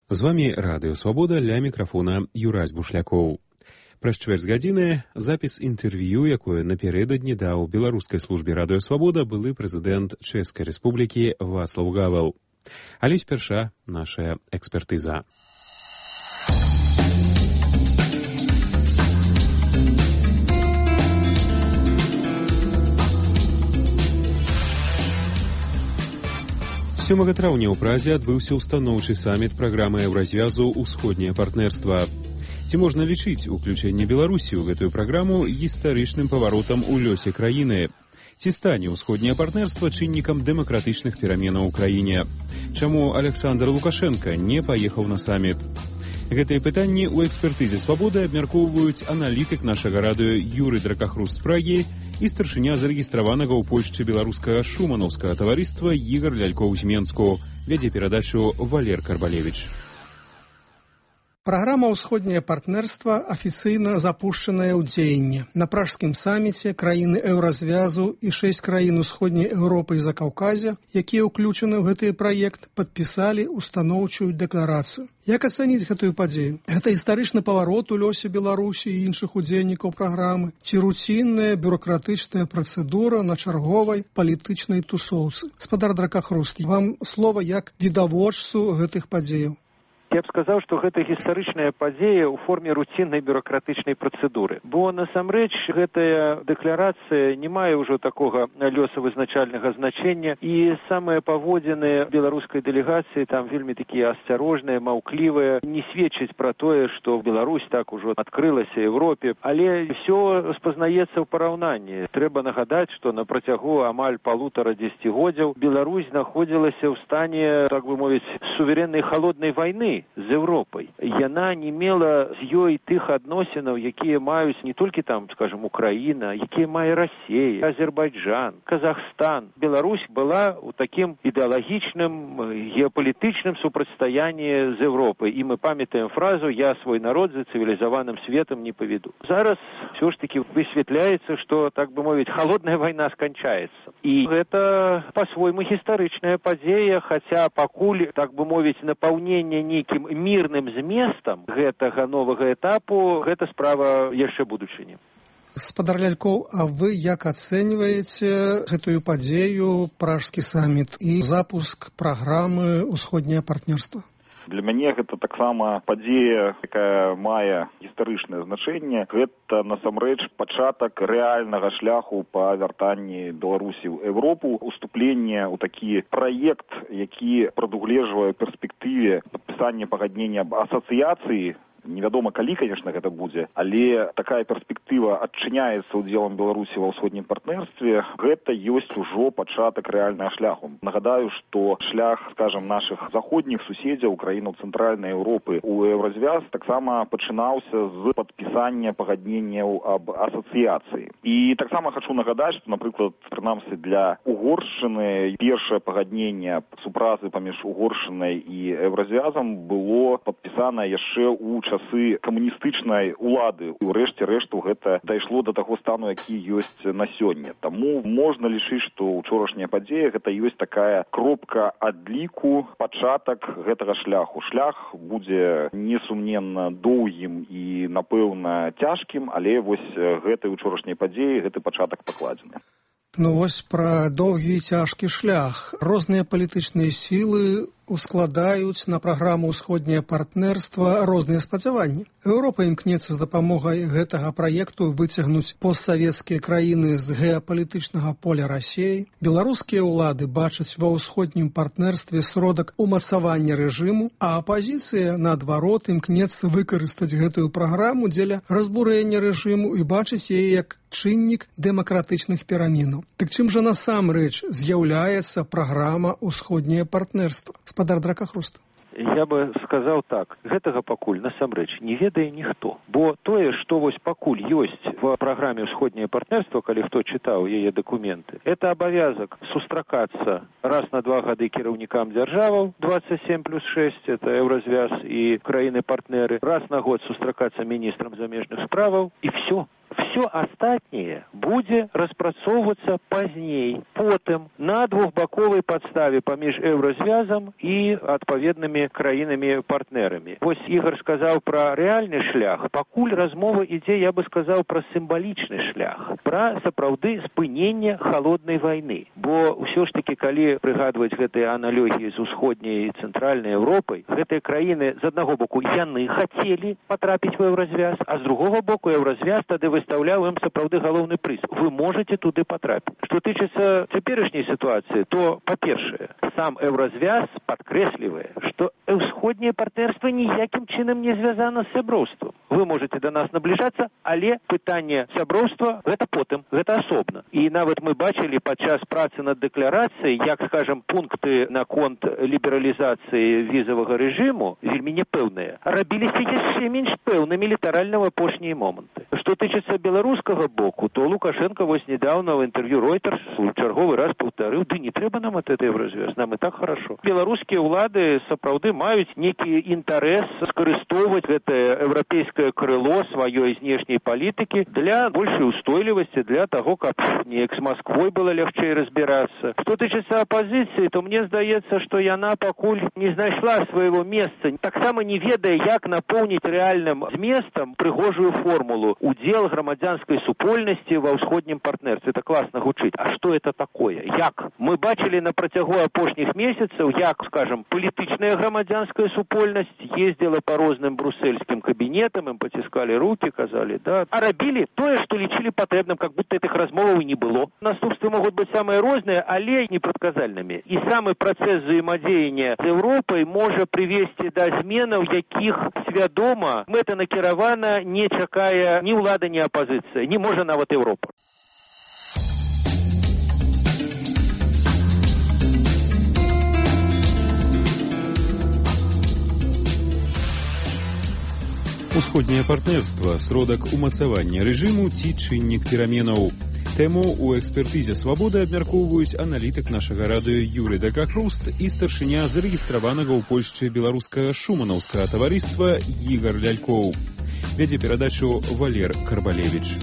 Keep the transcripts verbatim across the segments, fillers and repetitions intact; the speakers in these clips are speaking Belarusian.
З вами Радыё Свабода, ля мікрафона Юрась Бушлякоў. Праз чвэрць гадзіны запіс інтэрв'ю, якое напярэдадні даў беларускай службе Радыё Свабода былы прэзідэнт Чэшскай Рэспублікі Вацлаў Гавел. Але спярша нашая экспертыза. сёмага траўня ў Празе адбыўся ўстаноўчы саміт праграмы еўразвязу «Усходняе партнерства». Ці можна лічыць уключэнне Беларусі ў гэтую праграму гістарычным паваротам у лёсе краіны? Ці стане ўсходняе партнерства чыннікам дэмакратычных пераменаў у краіне? Чаму Александр Лукашенко не паехаў на саміт? Гэтыя пытанні ў экспертызе «Свабоды» абмяркоўваюць аналітык нашага радыё Юрый Дракахрус з Прагі і старшыня зарэгістраванага ў Польшчы беларускага шуманаўскага таварыства Ігар Лялькоў з Менску. Вядзе перадачу Валер Карбалевіч. Праграма «Усходняе партнерства» афіцыйна запушчаная ў дзеянне. На пражскім саміце краіны еўразвязу і шэсць краін Усходняй Еўропы і Закаўказя, якія ўключаны ў гэты праект, падпісалі устаноўчую дэкларацыю. Як ацаніць гэтую падзею? Гэта гістарычны паварот у лёсе Беларусі і іншых удзельнікаў праграмы, ці руцінная бюрократычная працэдура на чарговай палітычнай тусоўцы? Гаспадар Дракахрус, вам слова як відавочцу гэтых падзеяў. Я б сказаў, што гэта гістарычная падзея ў форме руціннай бюракратычнай працэдуры. Бо насамрэч гэтая дэкларацыя не мае ўжо такога лёсавызначальнага значення, і самыя паводзіны беларускай дэлегацыі там вельмі такія асцярожныя, маўклівыя, не сведчаць пра тое, што Беларусь так ужо адкрылася Еўропе, але ўсё спазнаецца ў параўнанні. Трэба нагадаць, што на працягу амаль палутара дзесяцігоддзяў Беларусь знаходзілася ў стане, так бы мовіць, суверэннай халоднай вайны з Еўропай. Яна не мела з ёй тых адносінаў, якія маюць не толькі там, скажем, Украіна, якія мае Расія, Азербайджан, Казахстан. Беларусь была ў такім ідэалагічным, геапалітычным супрацьстаянні з Еўропай. І мы памятаем фразу «Я свой народ за цывілізаваным светам не паведу». Зараз ўсё ж таки высвятляецца, што, так бы мовіць, халодная вайна сканчаецца. І гэта па-свойму гістарычная падзея, хаця пакуль, так бы мовіць, напаўненне нейкім мірным зместам гэтага новага этапу, гэта справа яшчэ будучыні. Гаспадар Лялькоў, а вы як ацэньваеце гэтую падзею, пражскі саміт і запуск праграмы «Усходняе партнерства»? Для мяне гэта таксама падзея, якая мае гістарычнае значэнне. Гэта насамрэч пачатак рэальнага шляху па вяртанні Беларусі ў Еўропу, уступленне ў такі праект, які прадугледжвае перспектыве падпісання пагаднення аб асацыяцыі. Невядома, калі, конечно, гэта будзе, але такая перспектыва адчыняецца ўдзелам Беларусі ва ўсходнім партнерстве. Гэта ёсць ужо пачатак рэальнага шляху. Нагадаю, што шлях, скажем, нашых заходніх суседзяў, краінаў цэнтральнай Еўропы у еўразвяз таксама пачынаўся з падпісання пагадненняў аб асацыяцыі. І таксама хачу нагадаць, што, напрыклад, прынамсі для Угоршчыны першае пагадненне супразы паміж Угоршчынай і еўразвязам было падпісана яшчэ ў часы камуністычнай улады. У рэшце рэшту гэта дайшло да таго стану, які ёсць на сёння. Таму можна лічыць, што ўчорашняя падзея гэта ёсць такая кропка адліку, пачатак гэтага шляху. Шлях будзе несумненна доўгім і, напэўна, цяжкім, але вось гэтай учорашняй падзеі гэты пачатак пакладзены. Ну вось пра доўгі і цяжкі шлях. Розныя палітычныя сілы ускладаюць на праграму «Усходняе партнерства» розныя спадзяванні. Еўропа імкнецца з дапамогай гэтага праекту выцягнуць постсавецкія краіны з геапалітычнага поля Расіі. Беларускія ўлады бачаць ва ўсходнім партнерстве сродак умацавання рэжыму, а апазіцыя, наадварот, імкнецца выкарыстаць гэтую праграму дзеля разбурэння рэжыму і бачыць яе як чыннік дэмакратычных пераменаў. Дык чым жа насамрэч з'яўляецца праграма «Усходняе партнерства»? Гаспадар Дракахрус. Я бы сказаў так, гэтага пакуль насамрэч не ведае ніхто. Бо тое, што вось пакуль ёсць в праграме «Усходняе партнерства», калі хто чытаў яе дакументы, это абавязак сустракацца раз на два гады кіраўнікам дзяржаваў, двадцать семь плюс шесть, это еўразвяз і краіны-партнеры, раз на год сустракацца міністрам замежных справаў, і все. Все астатняе будзе распрацоўвацца пазней, потым на двухбаковай падставе паміж еўразвязам і адпаведнымі краінамі-партнерамі. Вось Ігор сказаў пра рэальны шлях, пакуль размова ідзе, я бы сказаў, пра сімвалічны шлях, пра сапраўды спыненне халоднай вайны. Бо ўсё ж такі, калі прыгадваць гэтыя аналогіі з усходняй і цэнтральнай Еўропай, гэтыя краіны, з аднаго боку, яны хацелі патрапіць у еўразвяз, а з другого боку, еўразвяз тады выставляў ім сапраўды галоўны прыз. Вы можете туды патрапіць. Што тычыцца цяперашняй сітуацыі, то, па-першае, сам еўразвяз падкрэслівае, што ўсходняе партнерства ніякім чынам не звязана з сяброўствам. Вы можете да нас набліжацца, але пытанне сяброўства – гэта потым, гэта асобна. І нават мы бачылі падчас працы над дэкларацыяй, як, скажам, пункты наконт лібералізацыі візавага рэжыму вельмі няпэўныя, рабіліся яшчэ менш пэўнымі літаральна ў апошнія моманты. Што тычыцца беларускага боку, то Лукашенко вось недавно в інтэрв'ю Reuters у чарговы раз паўтарыў, ды не трэба нам от этой еўразвяз, нам і так хорошо. Беларускія ўлады сапраўды маюць некі інтарэс скарыстоўваць гэтае еўрапейскае крыло сваёй знешняй палітыкі для большай устойлівасці, для таго, каб неяк з Масквой было лягчэй разбірацца. Што тычыцца апазіцыі, то мне здаецца, што яна пакуль не знайшла свайго месца, таксама не ведае, як напоўніць рэальным зместам прыгожую формулу удзел грамадзянскай супольнасці ва ўсходнім партнерстве. Это класна гучыць. А што это такое? Як? Мы бачылі на працягу апошніх месяцаў, як, скажем, палітычная грамадзянская супольнасць ездзіла па розным брусельскім кабінетам, ім паціскалі рукі, казалі, да, а рабілі тое, што лічылі патрэбным, как будто этих размоваў і не было. Наступствы могуць быць самыя розныя, але непрадказальнымі. І самы працэс взаемадзеяння з Еўропай можа прывесці да зменаў, якіх свядома мэтанакіравана не чакае ні ўлада, ні апазіцыя, не можа нават Еўропа. Усходняе партнерства – сродак умацавання рэжыму ці чыннік пераменаў. Тэму ў экспертызе «Свабоды» абмяркоўваюць аналітык нашага радыё Юрый Дакахруст і старшыня зарэгістраванага ў Польшчы беларускага шуманаўскага таварыства Ігар Лялькоў. Вядзе перадачу Валер Карбалевіч.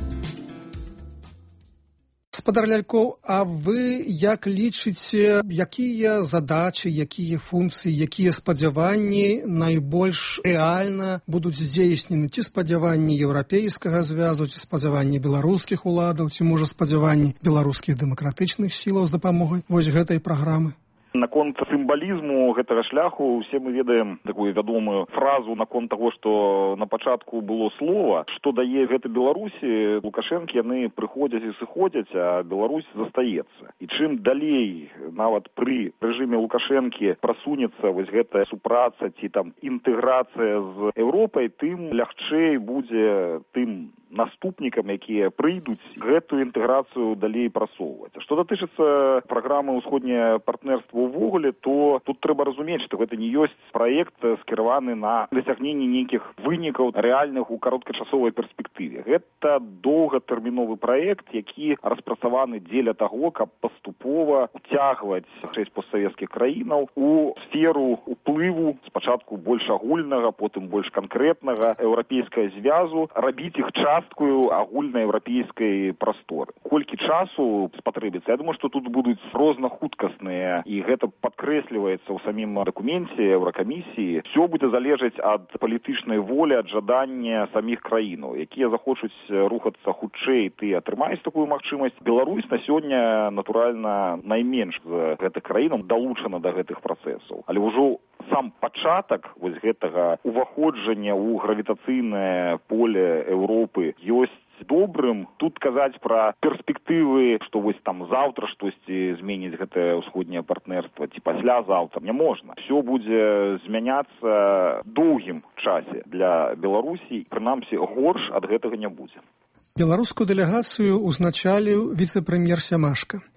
Гаспадар Лялькоў, а вы як лічыце, якія задачы, якія функцыі, якія спадзяванні найбольш рэальна будуць здзейснены? Ці спадзяванні еўрапейскага звязу, ці спадзяванні беларускіх уладаў, ці можа спадзяванні беларускіх дэмакратычных сілаў з дапамогай вось гэтай праграмы? Наконт сімвалізму гэтага шляху усе мы ведаем такую вядомую фразу наконт таго, што на пачатку было слова, што дае гэта Беларусі. Лукашэнкі яны прыходзяць і сыходзяць, а Беларусь застаецца. І чым далей нават пры рэжыме Лукашэнкі прасунецца вось гэтая супраца ці там інтэграцыя з Еўропай, тым лягчэй будзе тым наступнікам, якія прыйдуць гэтую інтэграцыю далей прасоўваць. Што датычыцца праграмы «Усходняе партнерства» увогуле, то тут трэба разумець, што гэта не ёсць праект скіраваны на дасягненне нейкіх вынікаў рэальных у кароткачасовай перспектыве. Гэта доўгатэрміновы праект, які распрацаваны дзеля таго, каб паступова уцягваць шэсць постсавецкіх краінаў у сферу уплыву, спачатку больш агульнага, потым больш канкрэтнага еўрапейскага звязу, рабіць іх часткаю агульнаеўрапейскай прасторы. Колькі часу спатрэбіцца? Я думаю, што тут будуць рознахуткасныя, і гэта падкрэсліваецца ў самім дакуменце Еўракамісіі. Все будзе залежаць ад палітычнай волі, ад жадання саміх краінаў, якія захочуць рухацца хутчэй, ты атрымаюць такую магчымасць. Беларусь на сёння, натуральна, найменш з гэтых краінаў далучана да гэтых працэсаў. Але ўжо сам пачатак вось гэтага уваходжання ў гравітацыйнае поле Еўропы ёсць добрым. Тут казаць пра перспектывы, што вось там заўтра штосьці зменіць гэтае ўсходняе партнерства ці паслязаўтра, не можна. Все будзе змяняцца доўгім часе для Беларусі, прынамсі горш ад гэтага не будзе. Беларускую дэлегацыю ўзначаліў віцэ-прэм'ер Сямашка.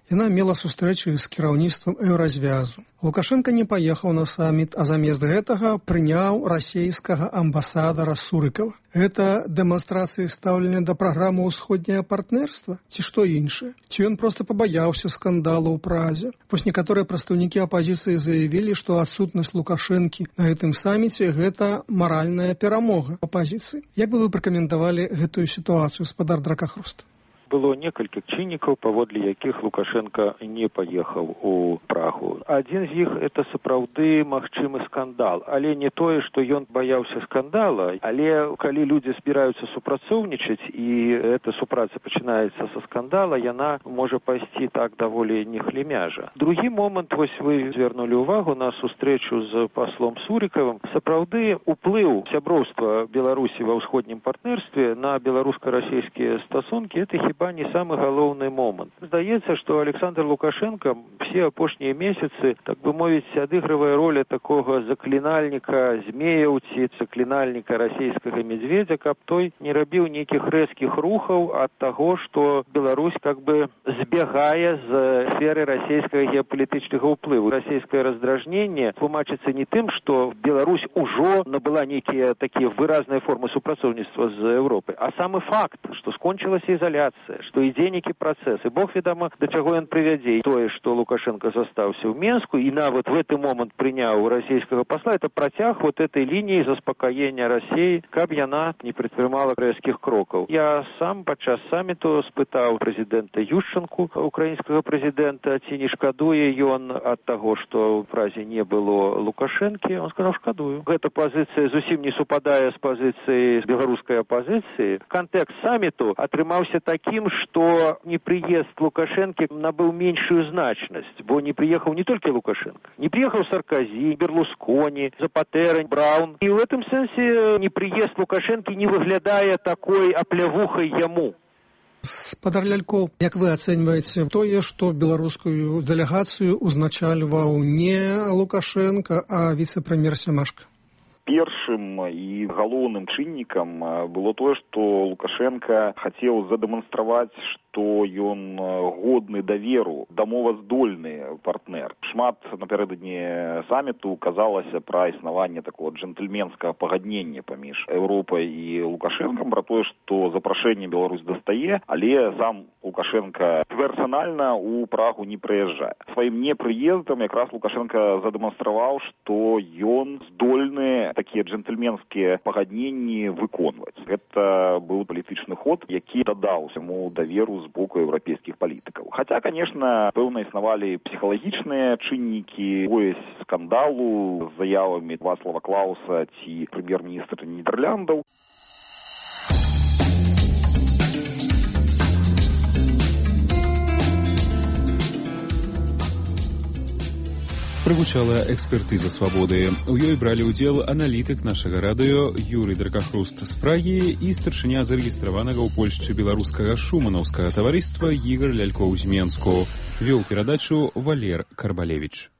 Яна мела сустрэчу з кіраўніцтвам еўразвязу. Лукашенко не паехаў на саміт, а замест гэтага прыняў расейскага амбасадара Сурыкова. Гэта дэманстрацыя стаўлення да праграмы ўсходняе партнерства ці што іншае? Ці ён проста пабаяўся скандалу ў Празе? Вось некаторыя прадстаўнікі апазіцыі заявілі, што адсутнасць Лукашэнкі на гэтым саміце гэта маральная перамога апазіцыі. Як бы вы пракаментавалі гэтую сітуацыю, спадар Дракахруст? Было некалькі чыннікаў, паводле якіх Лукашенко не паехаў у Прагу. Адзін з іх это сапраўды магчымы скандал, але не тое, што ён баяўся скандала, але калі людзі збіраюцца супрацоўнічаць і эта супраца пачынаецца са скандала, яна можа пайсці так даволі нехлемяжа. Другі момант, вось вы звярнулі ўвагу на сустрэчу з паслом Сурыкавым. Сапраўды уплыў сяброўства Беларусі ва ўсходнім партнерстве на беларуска-расійскія стасункі это хіба не самы галоўны момант. Здаецца, што Александр Лукашенко все апошнія месяцы, так бы мовіць, адыгрывае роль такога заклінальніка змеяўці, заклінальніка расійскага медведя, каб той не рабіў нейкіх рэзкіх рухаў ад таго, што Беларусь как бы збягае з сферы расійскага геапалітычнага ўплыву. Расійскае раздражненне тлумачыцца не тым, што Беларусь ужо набыла нейкія такія выразныя формы супрацоўніцтва з Еўропай, а самы факт, што скончылася ізаляцыя, што ідзе нейкі працэс, і Бог ведама, да чаго ён прывядзе. Тое, што Лукашенко застаўся ў Менску і нават в гэты момант прыняў расійскага пасла, это працяг вот этой лініі заспакаення Расіі, каб яна не прадпрымала рэзкіх крокаў. Я сам падчас саміту спытаў прэзідэнта Ющенку, украінскага прэзідэнта, ці не шкадуе ён ад таго, што ў Празе не было Лукашэнкі. Он сказаў, шкадую. Гэта пазіцыя зусім не супадае з пазіцыяй беларускай апазіцыі. Кантэкст саміту атрымаўся такім, што непрыезд Лукашэнкі набыў меншую значнасць, бо не прыехаў не толькі Лукашенко, не прыехаў Саркозі, Берлусконі, Запатера, Браун. І ў гэтым сэнсе непрыезд Лукашэнкі не выглядае такой аплявухай яму. Спадар Лялькоў, як вы ацэньваеце тое, што беларускую дэлегацыю узначальваў не Лукашенко, а віцэ-прэм'ер Сямашка? Першым і галоўным чыннікам было тое, што Лукашенко хацеў задэманстраваць, што ён годны даверу, дамоваздольны партнер. Шмат напярэдадні саміту казалася пра існаванне такого джентльменскага пагаднення паміж Еўропай і Лукашэнкам, пра тое, што запрашэнне Беларусь дастае, але сам Лукашенко персанальна ў Прагу не прыязджае. Сваім непрыездам якраз Лукашенко задэманстраваў, што ён здольны такія джентльменскія пагадненні выконваць. Гэта быў палітычны ход, які дадаў яму даверу з боку еўрапейскіх палітыкаў. Хаця, конечно, пэўна існавалі псіхалагічныя чыннікі, ось скандалу з заявамі Вацлава Клауса ці прэм'ер-міністра Нідэрляндаў. Прагучала экспертыза свабоды. У ёй бралі ўдзел аналітык нашага радыё Юрый Дракахруст з Прагі і старшыня зарэгістраванага ў Польшчы беларускага шуманаўскага таварыства Ігар Лялькоў з Менску. Вёў перадачу Валер Карбалевіч.